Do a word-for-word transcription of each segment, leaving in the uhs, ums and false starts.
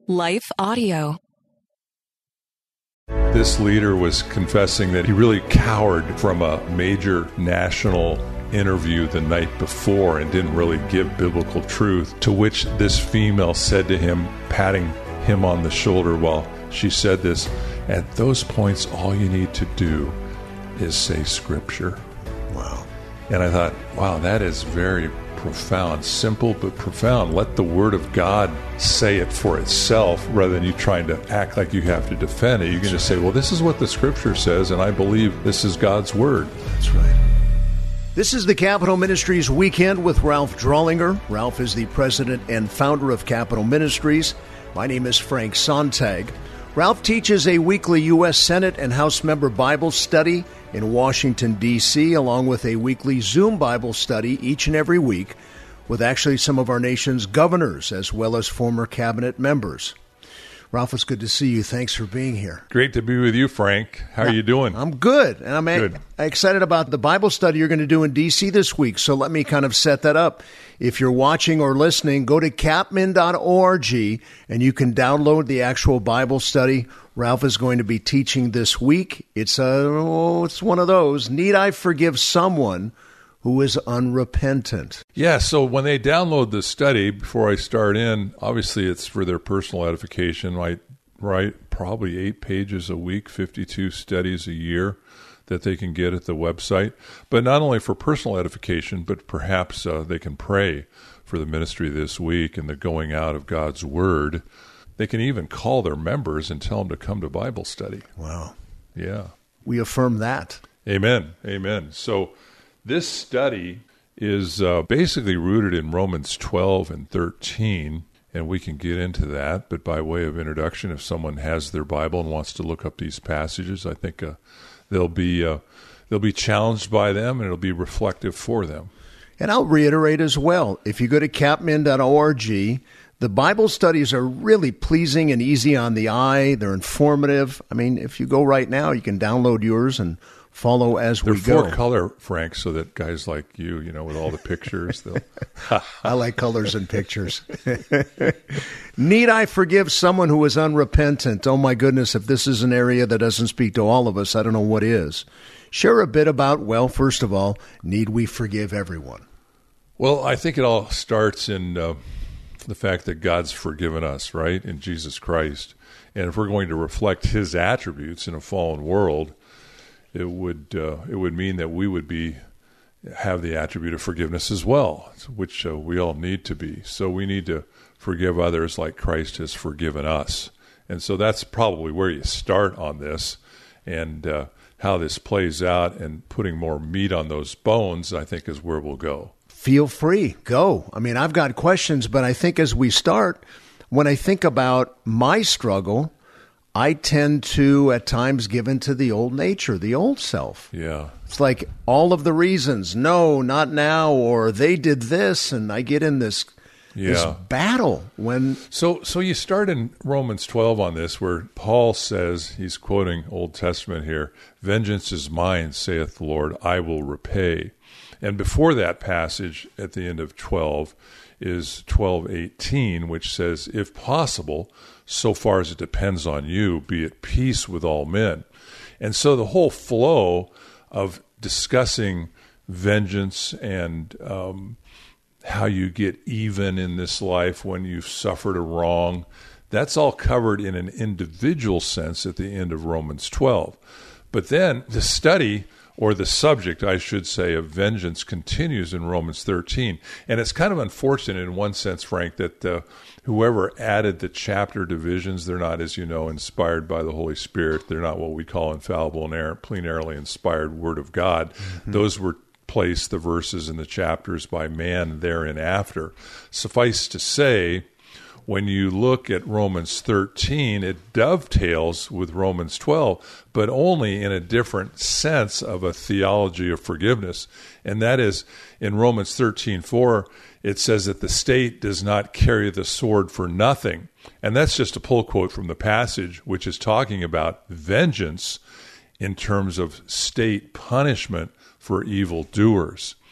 Life Audio. This leader was confessing that he really cowered from a major national interview the night before and didn't really give biblical truth, to which this female said to him, patting him on the shoulder while she said this, "At those points, all you need to do is say Scripture." Wow. And I thought, wow, that is very profound, simple but profound. Let the Word of God say it for itself rather than you trying to act like you have to defend it. You can just say, well, this is what the Scripture says, and I believe this is God's Word. That's right. This is the Capital Ministries Weekend with Ralph Drollinger. Ralph is the president and founder of Capital Ministries. My name is Frank Sontag. Ralph teaches a weekly U S Senate and House member Bible study in Washington, D C, along with a weekly Zoom Bible study each and every week with actually some of our nation's governors as well as former cabinet members. Ralph, it's good to see you. Thanks for being here. Great to be with you, Frank. How are you doing? I'm good. And I'm good. A- excited about the Bible study you're going to do in D C this week. So let me kind of set that up. If you're watching or listening, go to capmin dot org and you can download the actual Bible study Ralph is going to be teaching this week. It's, a, oh, it's one of those. Need I forgive someone who is unrepentant? Yeah, so when they download the study, before I start in, obviously it's for their personal edification. I write probably eight pages a week, fifty-two studies a year that they can get at the website. But not only for personal edification, but perhaps uh, they can pray for the ministry this week and the going out of God's Word. They can even call their members and tell them to come to Bible study. Wow. Yeah. We affirm that. Amen. Amen. So this study is uh, basically rooted in Romans twelve and thirteen, and we can get into that. But by way of introduction, if someone has their Bible and wants to look up these passages, I think uh, they'll be uh, they'll be challenged by them, and it'll be reflective for them. And I'll reiterate as well, if you go to capmin dot org, the Bible studies are really pleasing and easy on the eye. They're informative. I mean, if you go right now, you can download yours and follow as They're we go. They're four color, Frank, so that guys like you, you know, with all the pictures, they'll... I like colors and pictures. Need I forgive someone who is unrepentant? Oh, my goodness, if this is an area that doesn't speak to all of us, I don't know what is. Share a bit about, well, first of all, need we forgive everyone? Well, I think it all starts in uh, the fact that God's forgiven us, right, in Jesus Christ. And if we're going to reflect His attributes in a fallen world, it would uh, it would mean that we would be have the attribute of forgiveness as well, which uh, we all need to be. So we need to forgive others like Christ has forgiven us. And so that's probably where you start on this, and uh, how this plays out and putting more meat on those bones, I think, is where we'll go. Feel free. Go. I mean, I've got questions, but I think as we start, when I think about my struggle, I tend to, at times, give into the old nature, the old self. Yeah. It's like all of the reasons, no, not now, or they did this, and I get in this, yeah. this battle. when. So so you start in Romans twelve on this, where Paul says, he's quoting Old Testament here, "Vengeance is mine, saith the Lord, I will repay." And before that passage, at the end of twelve, is twelve eighteen, which says, "If possible, so far as it depends on you, be at peace with all men." And so the whole flow of discussing vengeance and um, how you get even in this life when you've suffered a wrong, that's all covered in an individual sense at the end of Romans twelve. But then the study, or the subject, I should say, of vengeance continues in Romans thirteen. And it's kind of unfortunate in one sense, Frank, that uh, whoever added the chapter divisions, they're not, as you know, inspired by the Holy Spirit. They're not what we call infallible, inerrant, plenarily inspired Word of God. Mm-hmm. Those were placed, the verses and the chapters, by man therein after. Suffice to say, when you look at Romans thirteen, it dovetails with Romans twelve, but only in a different sense of a theology of forgiveness. And that is, in Romans thirteen four, it says that the state does not carry the sword for nothing. And that's just a pull quote from the passage, which is talking about vengeance in terms of state punishment for evildoers.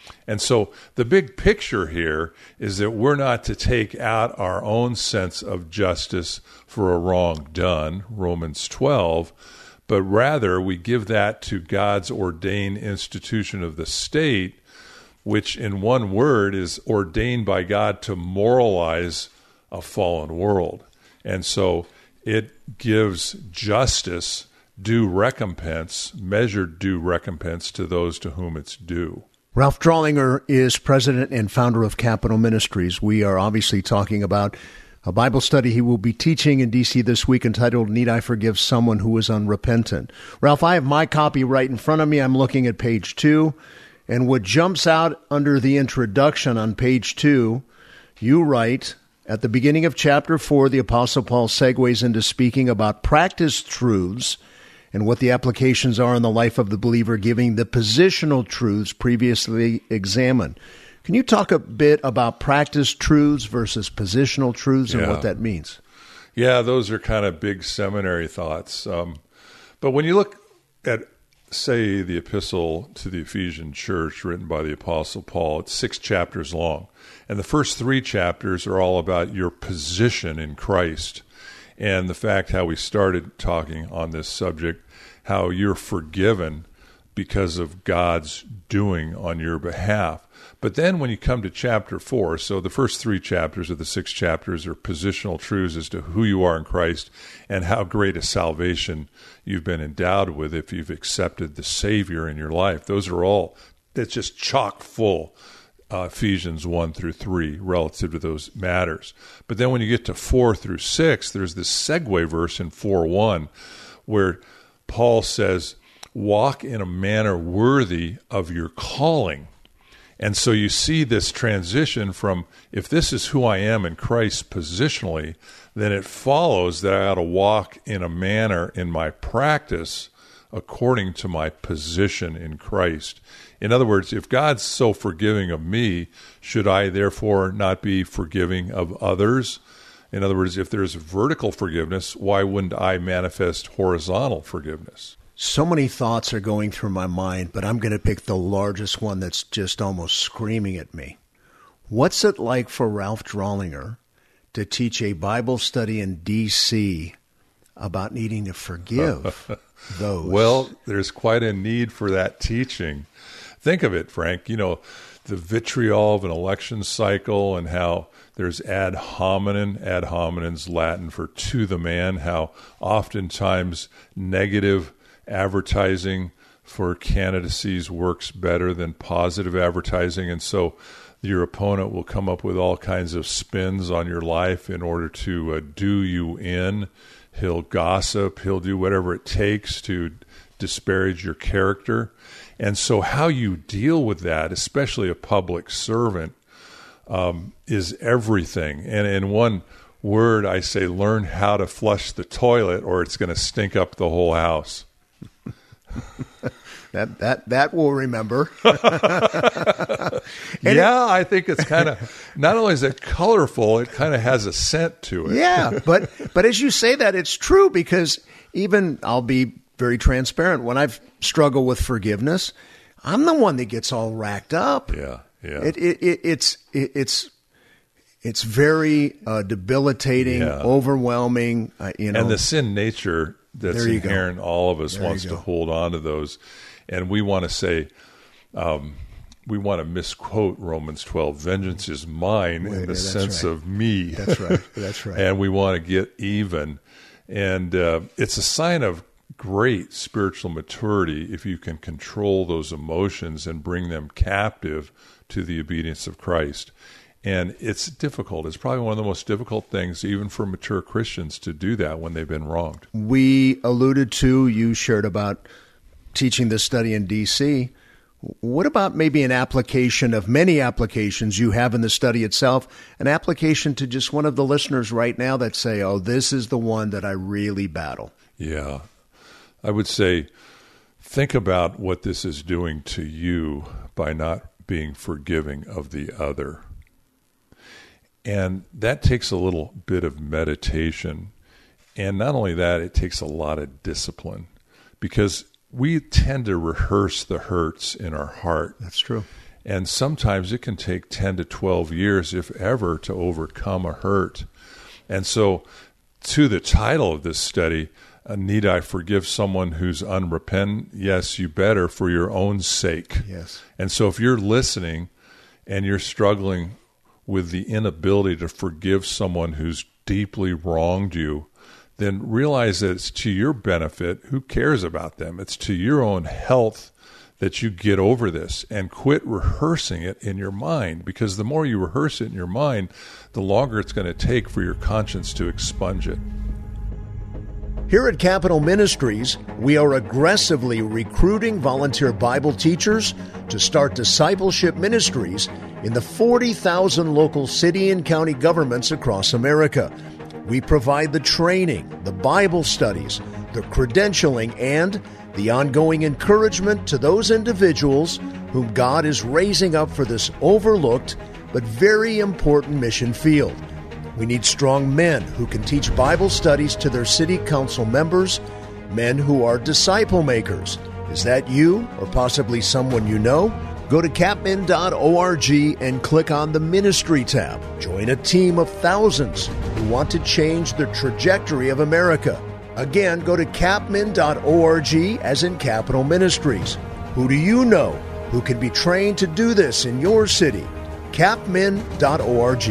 And so the big picture here is that we're not to take out our own sense of justice for a wrong done, Romans twelve, but rather we give that to God's ordained institution of the state, which in one word is ordained by God to moralize a fallen world. And so it gives justice, due recompense, measured due recompense to those to whom it's due. Ralph Drollinger is president and founder of Capital Ministries. We are obviously talking about a Bible study he will be teaching in D C this week entitled, Need I Forgive Someone Who is Unrepentant? Ralph, I have my copy right in front of me. I'm looking at page two. And what jumps out under the introduction on page two, you write, at the beginning of chapter four, the Apostle Paul segues into speaking about practiced truths and what the applications are in the life of the believer, giving the positional truths previously examined. Can you talk a bit about practiced truths versus positional truths and yeah. what that means? Yeah, those are kind of big seminary thoughts. Um, but when you look at, say, the epistle to the Ephesian church written by the Apostle Paul, it's six chapters long. And the first three chapters are all about your position in Christ. And the fact how we started talking on this subject, how you're forgiven because of God's doing on your behalf. But then when you come to chapter four, so the first three chapters of the six chapters are positional truths as to who you are in Christ and how great a salvation you've been endowed with if you've accepted the Savior in your life. Those are all, it's just chock full. Uh, Ephesians one through three relative to those matters. But then when you get to four through six, there's this segue verse in four one where Paul says, walk in a manner worthy of your calling. And so you see this transition from, if this is who I am in Christ positionally, then it follows that I ought to walk in a manner in my practice according to my position in Christ. In other words, if God's so forgiving of me, should I therefore not be forgiving of others? In other words, if there's vertical forgiveness, why wouldn't I manifest horizontal forgiveness? So many thoughts are going through my mind, but I'm going to pick the largest one that's just almost screaming at me. What's it like for Ralph Drollinger to teach a Bible study in D C about needing to forgive those? Well, there's quite a need for that teaching. Think of it, Frank, you know, the vitriol of an election cycle and how there's ad hominem, ad hominem's Latin for to the man, how oftentimes negative advertising for candidacies works better than positive advertising. And so your opponent will come up with all kinds of spins on your life in order to uh, do you in. He'll gossip. He'll do whatever it takes to disparage your character. And so how you deal with that, especially a public servant, um, is everything. And in one word, I say, learn how to flush the toilet or it's going to stink up the whole house. that that that we'll remember. yeah, it, I think it's kind of, not only is it colorful, it kind of has a scent to it. Yeah, but but as you say that, it's true because even, I'll be very transparent, when I've struggled with forgiveness, I'm the one that gets all racked up. Yeah, yeah. It, it, it it's it, it's it's very uh, debilitating, yeah. overwhelming. Uh, you know, and the sin nature that's inherent in all of us there wants to hold on to those, and we want to say, um, we want to misquote Romans twelve. Vengeance is mine Wait, in the yeah, sense right. of me. That's right. That's right. And we want to get even, and uh, it's a sign of great spiritual maturity if you can control those emotions and bring them captive to the obedience of Christ. And it's difficult. It's probably one of the most difficult things, even for mature Christians, to do that when they've been wronged. We alluded to, you shared about teaching this study in D C. What about maybe an application of many applications you have in the study itself, an application to just one of the listeners right now that say, oh, this is the one that I really battle? Yeah. I would say, think about what this is doing to you by not being forgiving of the other. And that takes a little bit of meditation. And not only that, it takes a lot of discipline because we tend to rehearse the hurts in our heart. That's true. And sometimes it can take ten to twelve years, if ever, to overcome a hurt. And so, to the title of this study, uh, Need I Forgive Someone Who's Unrepentant? Yes, you better, for your own sake. Yes. And so if you're listening and you're struggling with the inability to forgive someone who's deeply wronged you, then realize that it's to your benefit. Who cares about them? It's to your own health that you get over this, and quit rehearsing it in your mind, because the more you rehearse it in your mind, the longer it's going to take for your conscience to expunge it. Here at Capital Ministries, we are aggressively recruiting volunteer Bible teachers to start discipleship ministries in the forty thousand local city and county governments across America. We provide the training, the Bible studies, the credentialing, and the ongoing encouragement to those individuals whom God is raising up for this overlooked but very important mission field. We need strong men who can teach Bible studies to their city council members, men who are disciple makers. Is that you or possibly someone you know? Go to capmin dot org and click on the Ministry tab. Join a team of thousands who want to change the trajectory of America. Again, go to capmin dot org, as in Capital Ministries. Who do you know who can be trained to do this in your city? capmin dot org.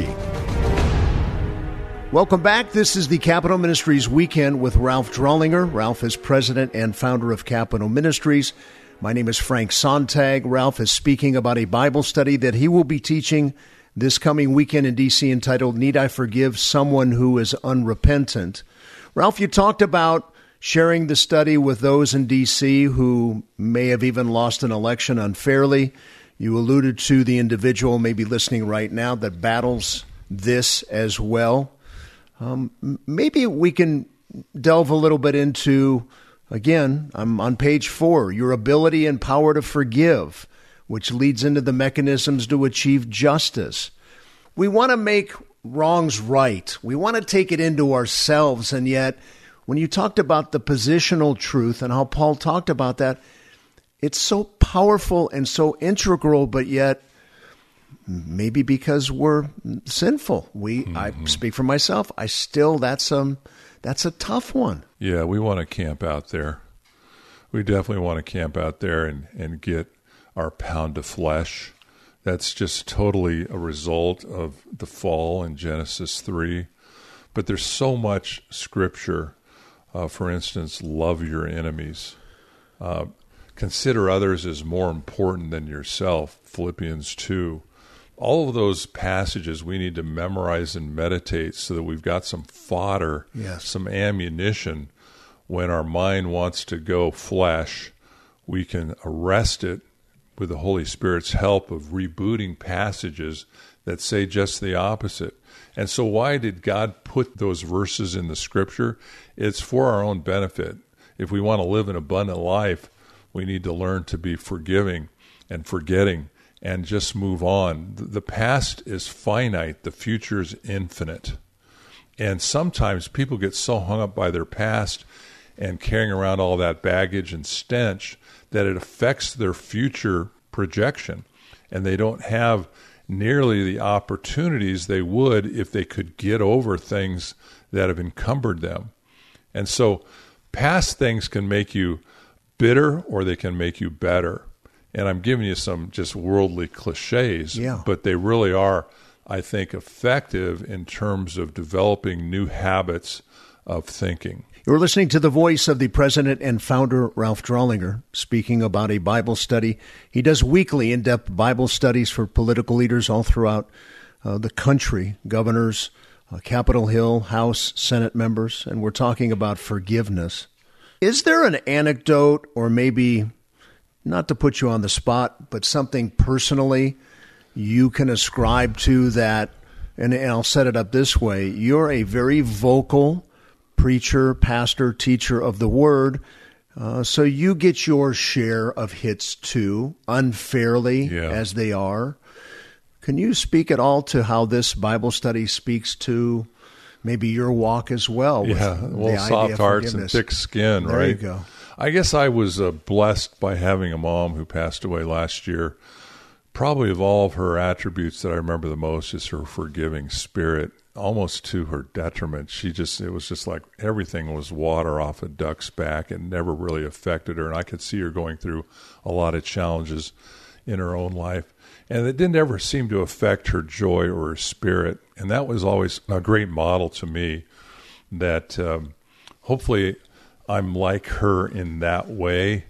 Welcome back. This is the Capital Ministries Weekend with Ralph Drollinger. Ralph is president and founder of Capital Ministries. My name is Frank Sontag. Ralph is speaking about a Bible study that he will be teaching this coming weekend in D C entitled, Need I Forgive Someone Who is Unrepentant? Ralph, you talked about sharing the study with those in D C who may have even lost an election unfairly. You alluded to the individual maybe listening right now that battles this as well. Um, maybe we can delve a little bit into, again, I'm on page four, your ability and power to forgive, which leads into the mechanisms to achieve justice. We want to make wrongs right. We want to take it into ourselves. And yet, when you talked about the positional truth and how Paul talked about that, it's so powerful and so integral, but yet maybe because we're sinful. We, mm-hmm. I speak for myself. I still, that's um, that's a tough one. Yeah, we want to camp out there. We definitely want to camp out there and, and get our pound of flesh. That's just totally a result of the fall in Genesis three. But there's so much scripture. Uh, for instance, love your enemies. Uh, consider others as more important than yourself, Philippians two. All of those passages we need to memorize and meditate so that we've got some fodder, yes. some ammunition. When our mind wants to go flesh, we can arrest it with the Holy Spirit's help of rebooting passages that say just the opposite. And so why did God put those verses in the Scripture? It's for our own benefit. If we want to live an abundant life, we need to learn to be forgiving and forgetting and just move on. The past is finite. The future is infinite. And sometimes people get so hung up by their past and carrying around all that baggage and stench that it affects their future projection. And they don't have nearly the opportunities they would if they could get over things that have encumbered them. And so past things can make you bitter or they can make you better. And I'm giving you some just worldly cliches, yeah. but they really are, I think, effective in terms of developing new habits of thinking. You're listening to the voice of the president and founder, Ralph Drollinger, speaking about a Bible study. He does weekly in-depth Bible studies for political leaders all throughout uh, the country, governors, uh, Capitol Hill, House, Senate members, and we're talking about forgiveness. Is there an anecdote or maybe, not to put you on the spot, but something personally you can ascribe to that, and, and I'll set it up this way. You're a very vocal preacher, pastor, teacher of the Word, uh, so you get your share of hits too, unfairly yeah. as they are. Can you speak at all to how this Bible study speaks to maybe your walk as well? With yeah, well, soft hearts and thick skin, there right? There you go. I guess I was uh, blessed by having a mom who passed away last year probably of all of her attributes that I remember the most is her forgiving spirit, almost to her detriment. She just, it was just like everything was water off a duck's back and never really affected her. And I could see her going through a lot of challenges in her own life. And it didn't ever seem to affect her joy or her spirit. And that was always a great model to me, that um, hopefully I'm like her in that way.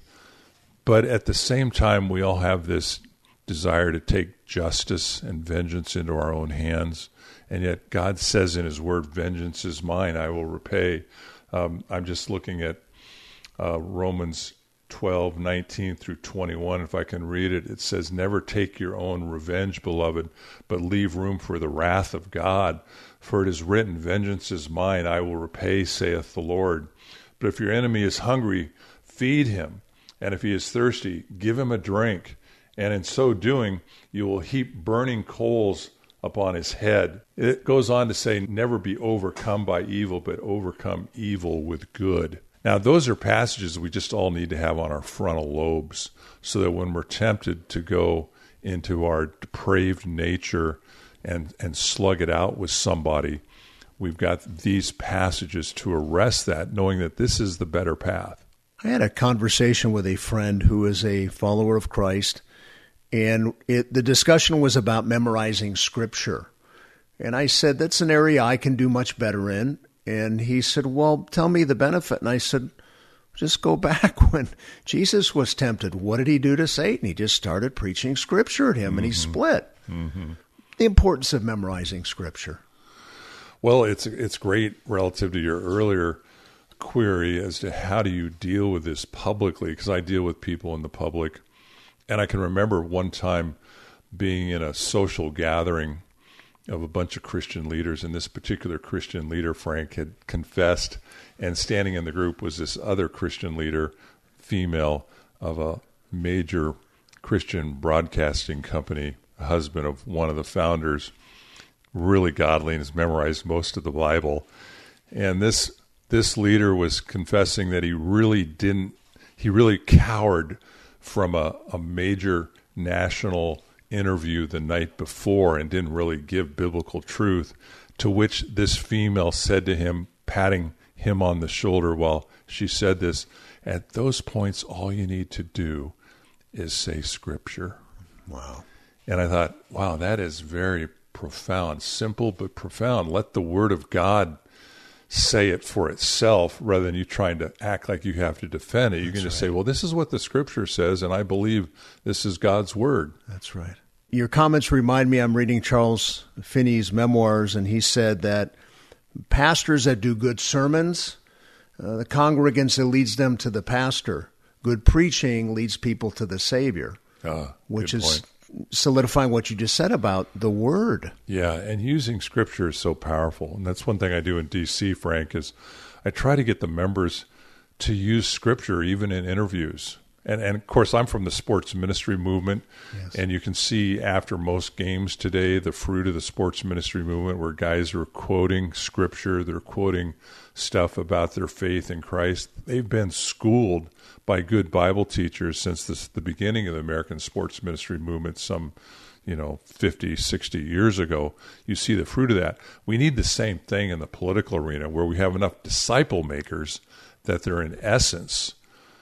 But at the same time, we all have this desire to take justice and vengeance into our own hands. And yet God says in his word, vengeance is mine, I will repay. Um, I'm just looking at uh, Romans twelve, nineteen through twenty-one. If I can read it, it says, never take your own revenge, beloved, but leave room for the wrath of God. For it is written, vengeance is mine, I will repay, saith the Lord. But if your enemy is hungry, feed him. And if he is thirsty, give him a drink. And in so doing, you will heap burning coals upon his head. It goes on to say, never be overcome by evil, but overcome evil with good. Now, those are passages we just all need to have on our frontal lobes, so that when we're tempted to go into our depraved nature and, and slug it out with somebody, we've got these passages to arrest that, knowing that this is the better path. I had a conversation with a friend who is a follower of Christ, and it, the discussion was about memorizing Scripture. And I said, that's an area I can do much better in. And he said, well, tell me the benefit. And I said, just go back when Jesus was tempted. What did he do to Satan? He just started preaching Scripture at him, mm-hmm. and he split. Mm-hmm. The importance of memorizing Scripture. Well, it's it's great relative to your earlier query as to how do you deal with this publicly, because I deal with people in the public. And I can remember one time being in a social gathering of a bunch of Christian leaders, and this particular Christian leader, Frank, had confessed, and standing in the group was this other Christian leader, female, of a major Christian broadcasting company, a husband of one of the founders, really godly and has memorized most of the Bible. And this this leader was confessing that he really didn't, he really cowered from a, a major national interview the night before and didn't really give biblical truth, to which this female said to him, patting him on the shoulder while she said this, at those points, all you need to do is say Scripture. Wow. And I thought, wow, that is very profound, simple but profound. Let the Word of God say it for itself rather than you trying to act like you have to defend it. You That's can just right. say, well, this is what the Scripture says, and I believe this is God's Word. That's right. Your comments remind me, I'm reading Charles Finney's memoirs, and he said that pastors that do good sermons, uh, the congregants, it leads them to the pastor. Good preaching leads people to the Savior, ah, which is point. solidifying what you just said about the Word. Yeah, and using Scripture is so powerful. And that's one thing I do in D C, Frank, is I try to get the members to use Scripture even in interviews. And, and of course, I'm from the sports ministry movement, yes. and you can see after most games today the fruit of the sports ministry movement, where guys are quoting Scripture, they're quoting stuff about their faith in Christ. They've been schooled by good Bible teachers since this, the beginning of the American sports ministry movement some, you know, fifty, sixty years ago. You see the fruit of that. We need the same thing in the political arena, where we have enough disciple makers that they're in essence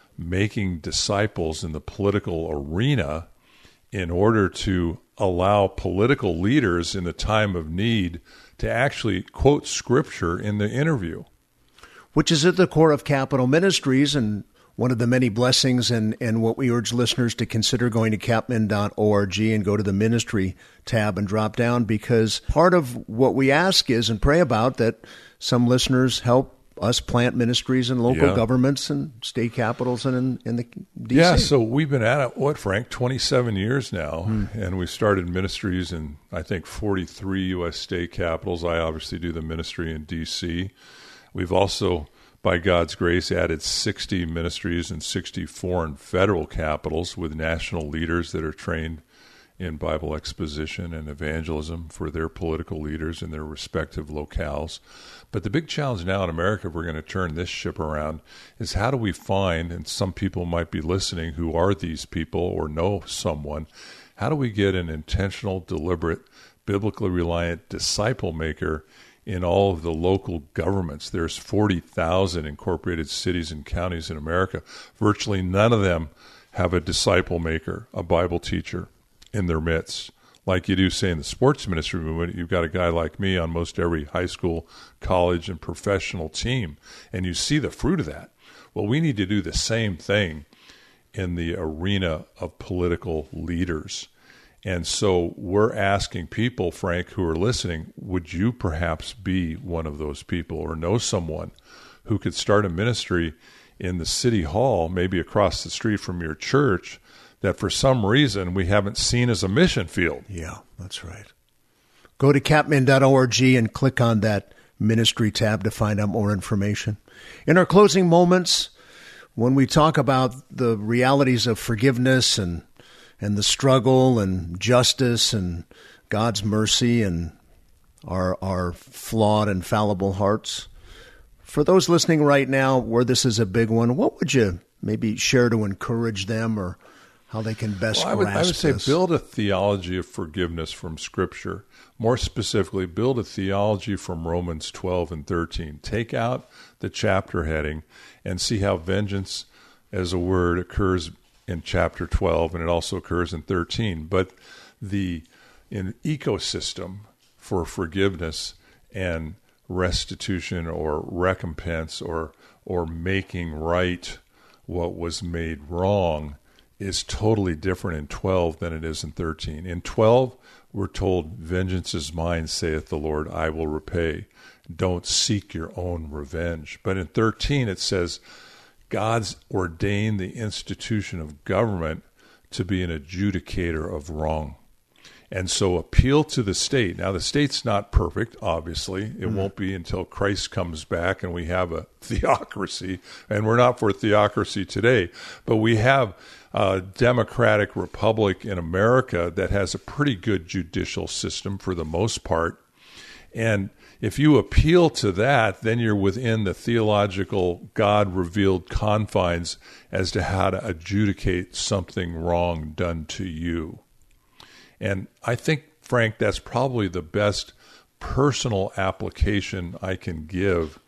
making disciples in the political arena in order to allow political leaders in the time of need to actually quote Scripture in the interview. Which is at the core of Capital Ministries, and one of the many blessings, and, and what we urge listeners to consider going to capmin dot org and go to the ministry tab and drop down, because part of what we ask is and pray about that some listeners help us plant ministries in local yeah. governments and state capitals and in, in the D C. Yeah, so we've been at it, what, Frank, twenty-seven years now, hmm. and we started ministries in, I think, forty-three U S state capitals. I obviously do the ministry in D C. We've also, by God's grace, added sixty ministries in sixty foreign federal capitals with national leaders that are trained in Bible exposition and evangelism for their political leaders in their respective locales. But the big challenge now in America, if we're going to turn this ship around, is how do we find, and some people might be listening who are these people or know someone, How do we get an intentional, deliberate, biblically reliant disciple maker in all of the local governments? There's forty thousand incorporated cities and counties in America. Virtually none of them have a disciple maker, a Bible teacher in their midst. Like you do, say, in the sports ministry movement, you've got a guy like me on most every high school, college, and professional team, and you see the fruit of that. Well, we need to do the same thing in the arena of political leaders. And so we're asking people, Frank, who are listening, would you perhaps be one of those people or know someone who could start a ministry in the city hall, maybe across the street from your church, that for some reason we haven't seen as a mission field? Yeah, that's right. Go to capmin dot org and click on that ministry tab to find out more information. In our closing moments, when we talk about the realities of forgiveness and and the struggle and justice and God's mercy and our our flawed and fallible hearts, for those listening right now where this is a big one, what would you maybe share to encourage them or how they can best well, I would, grasp I would say this? Build a theology of forgiveness from Scripture. More specifically, build a theology from Romans twelve and thirteen. Take out the chapter heading and see how vengeance as a word occurs in chapter twelve, and it also occurs in thirteen. But the in ecosystem for forgiveness and restitution or recompense or or making right what was made wrong is totally different in twelve than it is in thirteen. In twelve, we're told, vengeance is mine, saith the Lord, I will repay. Don't seek your own revenge. But in thirteen, it says, God's ordained the institution of government to be an adjudicator of wrong. And so appeal to the state. Now, the state's not perfect, obviously. It mm-hmm. won't be until Christ comes back and we have a theocracy. And we're not for theocracy today. But we have a democratic republic in America that has a pretty good judicial system for the most part. And if you appeal to that, then you're within the theological God-revealed confines as to how to adjudicate something wrong done to you. And I think, Frank, that's probably the best personal application I can give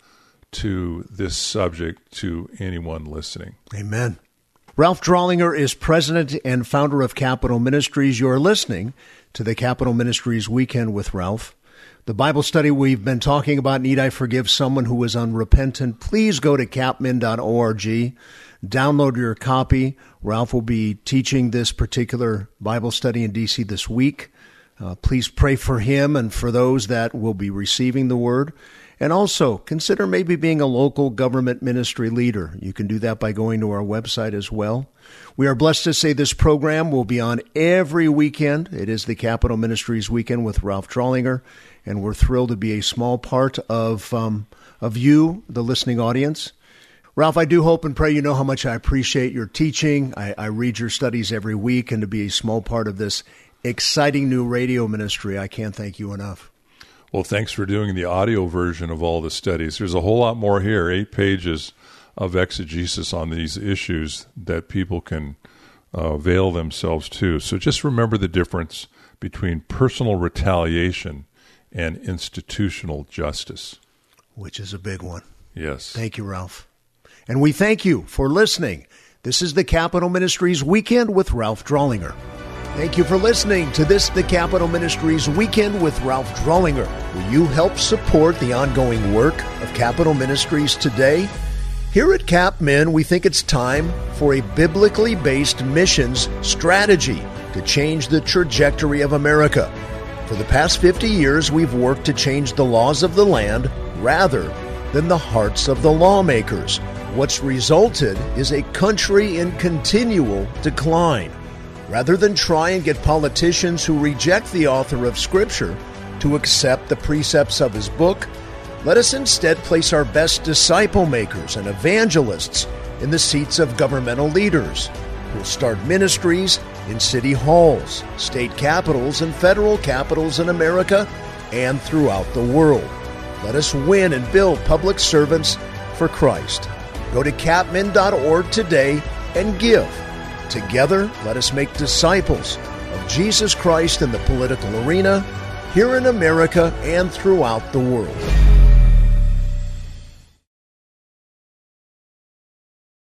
to this subject to anyone listening. Amen. Ralph Drollinger is president and founder of Capital Ministries. You're listening to the Capital Ministries Weekend with Ralph. The Bible study we've been talking about, Need I Forgive Someone Who Is Unrepentant? Please go to capmin dot org. Download your copy. Ralph will be teaching this particular Bible study in D C this week. Uh, please pray for him and for those that will be receiving the word. And also consider maybe being a local government ministry leader. You can do that by going to our website as well. We are blessed to say this program will be on every weekend. It is the Capital Ministries Weekend with Ralph Drollinger, and we're thrilled to be a small part of um, of you, the listening audience. Ralph, I do hope and pray you know how much I appreciate your teaching. I, I read your studies every week, and to be a small part of this exciting new radio ministry, I can't thank you enough. Well, thanks for doing the audio version of all the studies. There's a whole lot more here, eight pages of exegesis on these issues that people can uh, avail themselves to. So just remember the difference between personal retaliation and institutional justice. Which is a big one. Yes. Thank you, Ralph. And we thank you for listening. This is the Capital Ministries Weekend with Ralph Drollinger. Thank you for listening to this, the Capital Ministries Weekend with Ralph Drollinger. Will you help support the ongoing work of Capital Ministries today? Here at CapMin, we think it's time for a biblically based missions strategy to change the trajectory of America. For the past fifty years, we've worked to change the laws of the land rather than the hearts of the lawmakers. What's resulted is a country in continual decline. Rather than try and get politicians who reject the author of Scripture to accept the precepts of his book, let us instead place our best disciple makers and evangelists in the seats of governmental leaders. We'll start ministries in city halls, state capitals, and federal capitals in America and throughout the world. Let us win and build public servants for Christ. Go to capmin dot org today and give. Together, let us make disciples of Jesus Christ in the political arena, here in America and throughout the world.